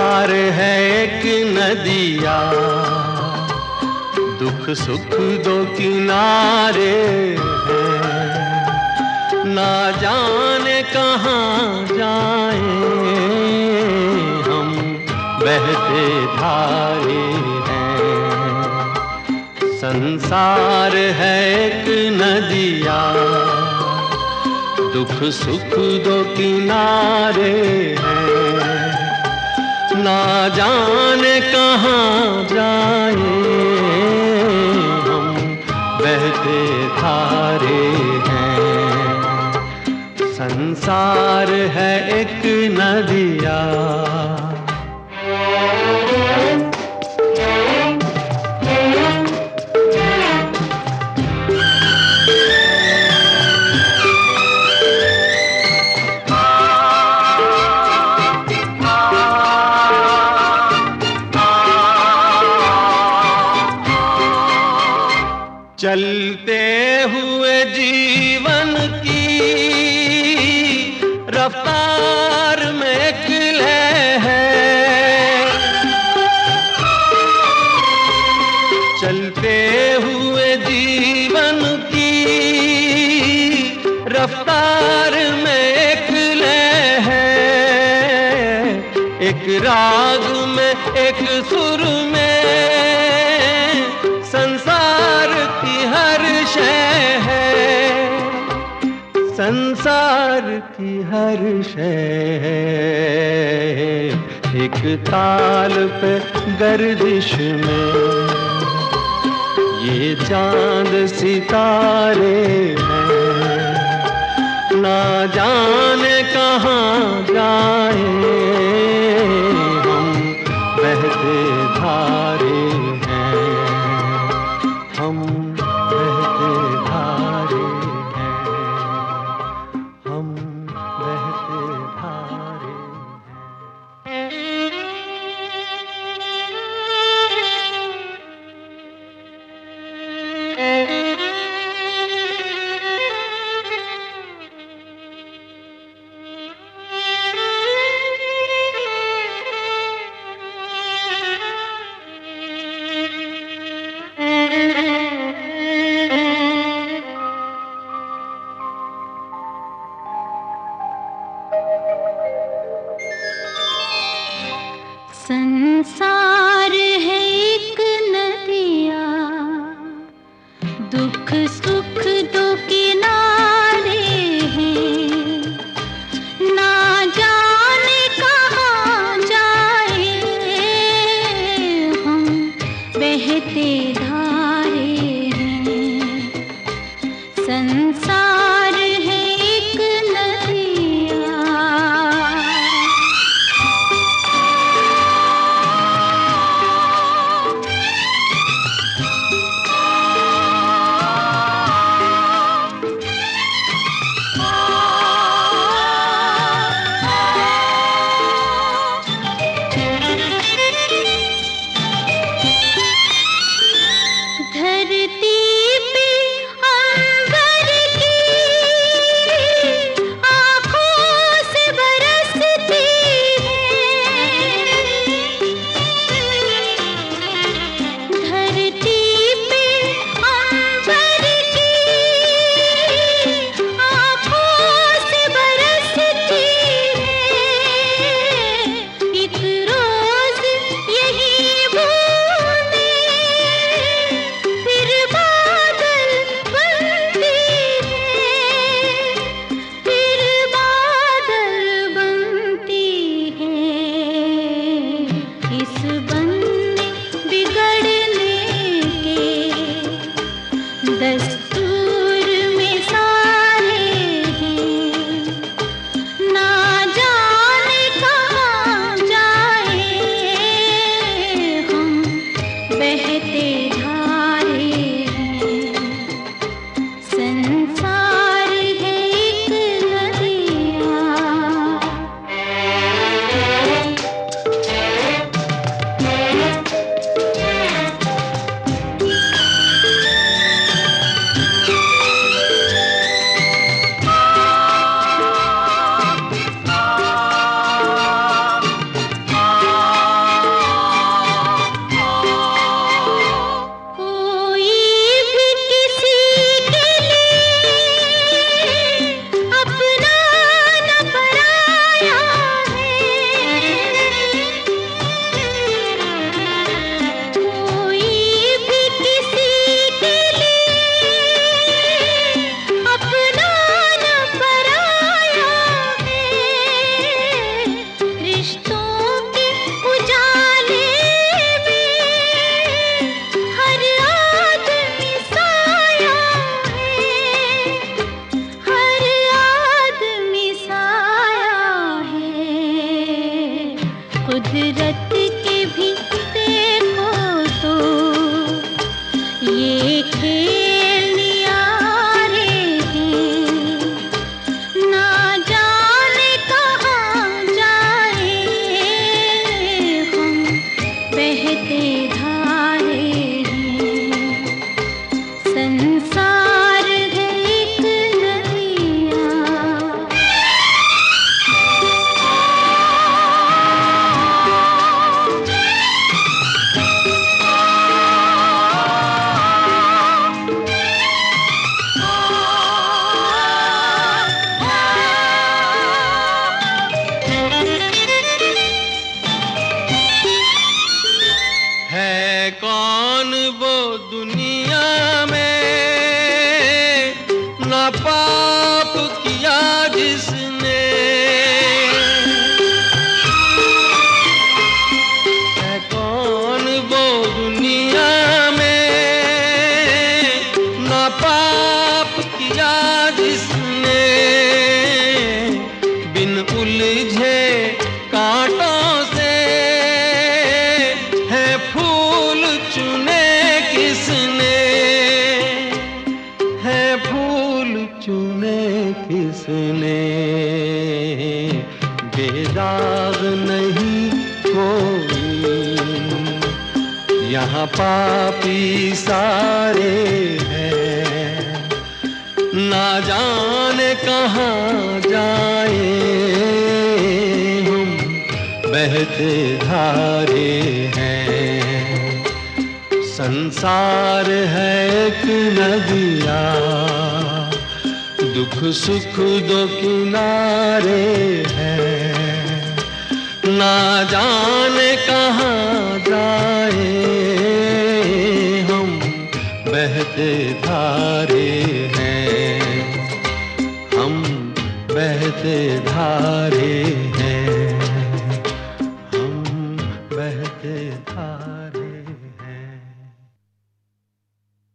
संसार है एक नदिया, दुख सुख दो किनारे हैं, ना जाने कहाँ जाए हम बहते धारे हैं। संसार है एक नदिया, दुख सुख दो किनारे हैं, ना जाने कहाँ जाए हम बहते धारे हैं। संसार है एक नदिया। चलते हुए जीवन की रफ्तार में एक लय है, चलते हुए जीवन की रफ्तार में एक लय है, एक राग में एक सुर में संसार की हर शय है, संसार की हर शय है। एक ताल पे गर्दिश में ये चांद सितारे हैं, ना जाने कहाँ जाए हम बहते धारे हैं, हम बहते धारे हैं, हम बहते धारे संसार है एक नदिया, दुख सुख दो किनारे हैं, ना जाने कहाँ जाए हम बहते धारे हैं। संसार है एक नदिया। धरती पे अंबर की आँखों से बरसती है, धरती पे अंबर की आँखों से बरसती है, एक रोज यही बूंदें फिर बादल बनती है, फिर बादल बनती है। इस बनने बिगड़ने के दस्तूर में सारे हैं, ना जाने कहाँ जाए हम बहते धारे हैं। संसार है एक नदिया। मोहब्बत के भी देखो तो ये खेल नियारे हैं, ना जाने कहाँ जाए हम बहते धारे हैं। संसार है एक नदिया, है कौन वो दुनिया में ना पाप किया जिसने, है कौन वो दुनिया में ना पाप किया जिसने, बिन उलझे कांटों से है फूल चुने किसने, है फूल चुने किसने। बेदाग नहीं कोई यहाँ पापी सारे हैं, ना जाने कहाँ जाए हम बहते धारे हैं। संसार है एक नदिया, दुख सुख दो किनारे हैं, ना जाने कहाँ जाए हम बहते धारे हैं, हम बहते धारे हैं, हम बहते धारे।